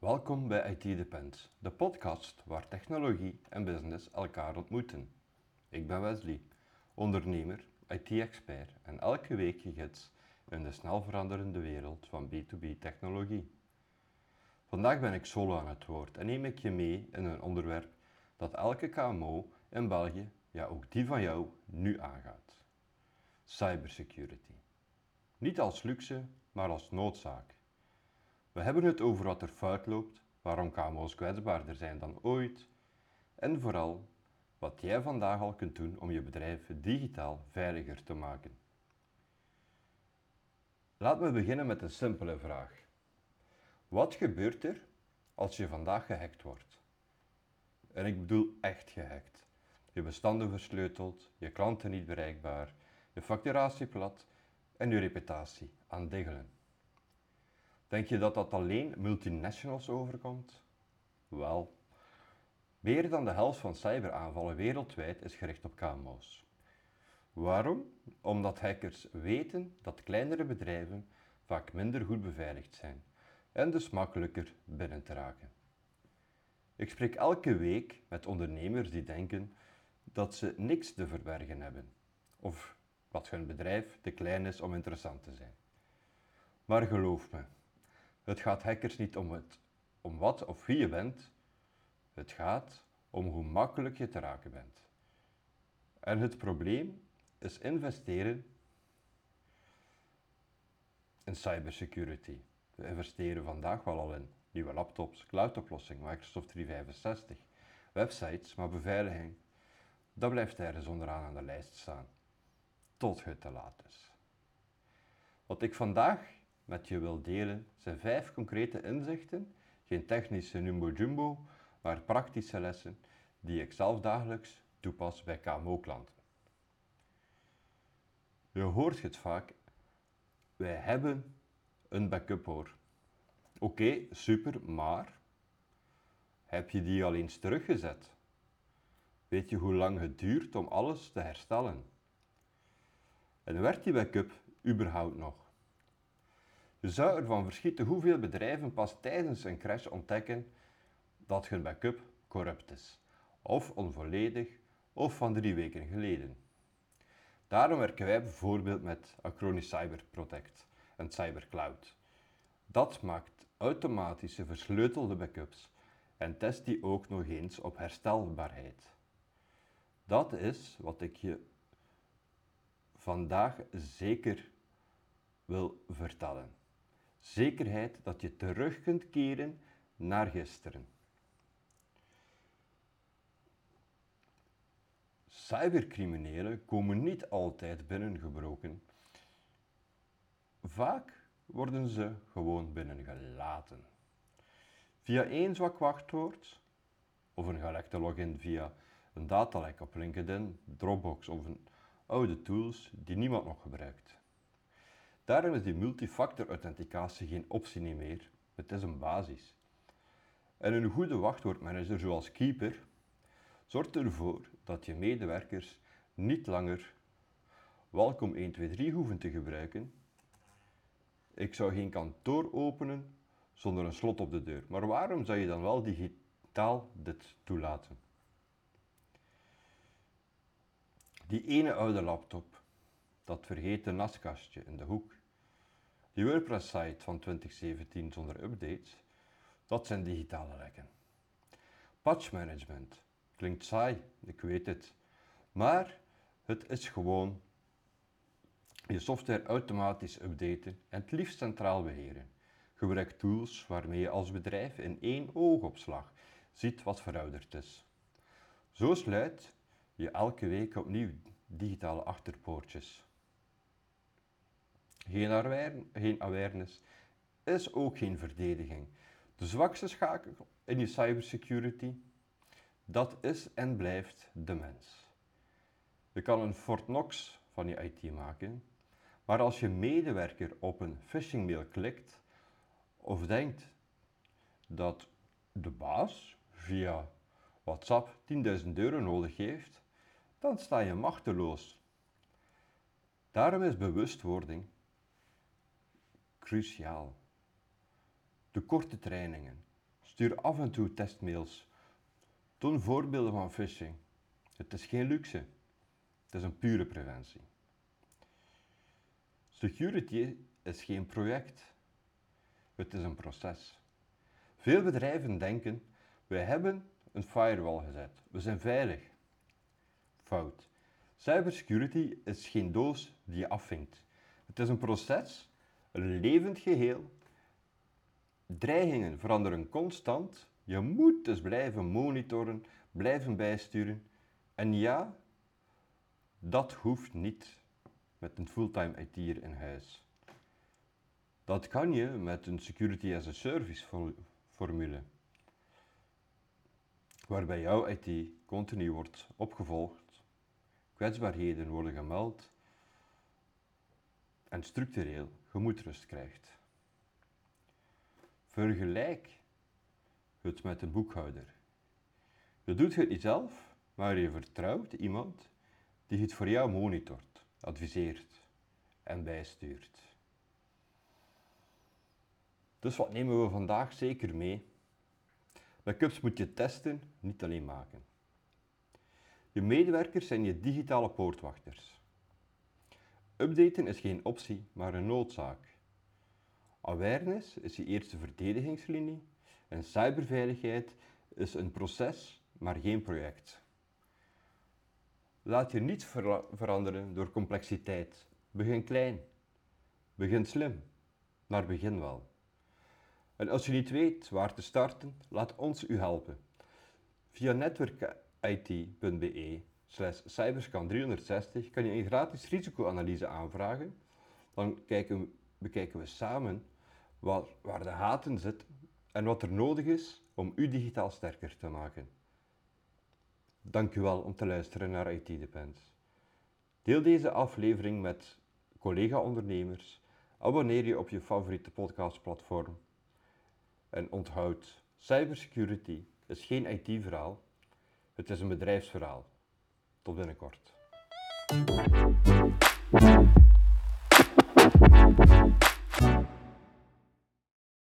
Welkom bij IT Depends, de podcast waar technologie en business elkaar ontmoeten. Ik ben Wesley, ondernemer, IT-expert en elke week je gids in de snel veranderende wereld van B2B technologie. Vandaag ben ik solo aan het woord en neem ik je mee in een onderwerp dat elke KMO in België, ja ook die van jou, nu aangaat. Cybersecurity. Niet als luxe, maar als noodzaak. We hebben het over wat er fout loopt, waarom KMO's kwetsbaarder zijn dan ooit en vooral wat jij vandaag al kunt doen om je bedrijf digitaal veiliger te maken. Laten we beginnen met een simpele vraag. Wat gebeurt er als je vandaag gehackt wordt? En ik bedoel echt gehackt. Je bestanden versleuteld, je klanten niet bereikbaar, je facturatie plat en je reputatie aan diggelen. Denk je dat dat alleen multinationals overkomt? Wel, meer dan de helft van cyberaanvallen wereldwijd is gericht op KMO's. Waarom? Omdat hackers weten dat kleinere bedrijven vaak minder goed beveiligd zijn en dus makkelijker binnen te raken. Ik spreek elke week met ondernemers die denken dat ze niks te verbergen hebben of dat hun bedrijf te klein is om interessant te zijn. Maar geloof me, het gaat hackers niet om wat of wie je bent, het gaat om hoe makkelijk je te raken bent. En het probleem is investeren in cybersecurity. We investeren vandaag wel al in nieuwe laptops, cloudoplossing, Microsoft 365, websites, maar beveiliging, dat blijft ergens onderaan aan de lijst staan, tot het te laat is. Wat ik vandaag met je wil delen zijn 5 concrete inzichten, geen technische numbo-jumbo, maar praktische lessen die ik zelf dagelijks toepas bij KMO-klanten. Je hoort het vaak, wij hebben een backup hoor. Oké, super, maar heb je die al eens teruggezet? Weet je hoe lang het duurt om alles te herstellen? En werkt die backup überhaupt nog? Je zou ervan verschieten hoeveel bedrijven pas tijdens een crash ontdekken dat hun backup corrupt is, of onvolledig, of van 3 weken geleden. Daarom werken wij bijvoorbeeld met Acronis Cyber Protect en CyberCloud. Dat maakt automatische versleutelde backups en test die ook nog eens op herstelbaarheid. Dat is wat ik je vandaag zeker wil vertellen. Zekerheid dat je terug kunt keren naar gisteren. Cybercriminelen komen niet altijd binnengebroken. Vaak worden ze gewoon binnengelaten. Via één zwak wachtwoord of een gelekte login via een datalek op LinkedIn, Dropbox of een oude tools die niemand nog gebruikt. Daarom is die multifactor authenticatie geen optie meer, het is een basis. En een goede wachtwoordmanager zoals Keeper zorgt ervoor dat je medewerkers niet langer welkom 123 hoeven te gebruiken. Ik zou geen kantoor openen zonder een slot op de deur, maar waarom zou je dan wel digitaal dit toelaten? Die ene oude laptop, dat vergeten naskastje in de hoek, die WordPress-site van 2017 zonder updates, dat zijn digitale lekken. Patch management, klinkt saai, ik weet het, maar het is gewoon je software automatisch updaten en het liefst centraal beheren. Gebruik tools waarmee je als bedrijf in één oogopslag ziet wat verouderd is. Zo sluit je elke week opnieuw digitale achterpoortjes. Geen awareness is ook geen verdediging. De zwakste schakel in je cybersecurity, dat is en blijft de mens. Je kan een Fort Knox van je IT maken, maar als je medewerker op een phishingmail klikt of denkt dat de baas via WhatsApp 10.000 euro nodig heeft, dan sta je machteloos. Daarom is bewustwording cruciaal. De korte trainingen, Stuur af en toe testmails. Toon voorbeelden van phishing. Het is geen luxe. Het is een pure preventie. Security is geen project. Het is een proces. Veel bedrijven denken, wij hebben een firewall gezet. We zijn veilig. Fout. Cybersecurity is geen doos die je afvinkt. Het is een proces, een levend geheel. Dreigingen veranderen constant. Je moet dus blijven monitoren, blijven bijsturen. En ja, dat hoeft niet met een fulltime IT'er in huis. Dat kan je met een Security as a Service formule, waarbij jouw IT continu wordt opgevolgd, kwetsbaarheden worden gemeld en structureel gemoedsrust krijgt. Vergelijk het met een boekhouder. Je doet het niet zelf, maar je vertrouwt iemand die het voor jou monitort, adviseert en bijstuurt. Dus wat nemen we vandaag zeker mee? Backups moet je testen, niet alleen maken. Je medewerkers zijn je digitale poortwachters. Updaten is geen optie, maar een noodzaak. Awareness is je eerste verdedigingslinie en cyberveiligheid is een proces, maar geen project. Laat je niet veranderen door complexiteit. Begin klein. Begin slim, maar begin wel. En als je niet weet waar te starten, laat ons u helpen. Via netwerkit.be/cyberscan360 kan je een gratis risicoanalyse aanvragen. Dan bekijken we samen waar de gaten zitten en wat er nodig is om u digitaal sterker te maken. Dank u wel om te luisteren naar IT Depends. Deel deze aflevering met collega-ondernemers. Abonneer je op je favoriete podcastplatform. En onthoud, cybersecurity is geen IT-verhaal, het is een bedrijfsverhaal. Tot binnenkort.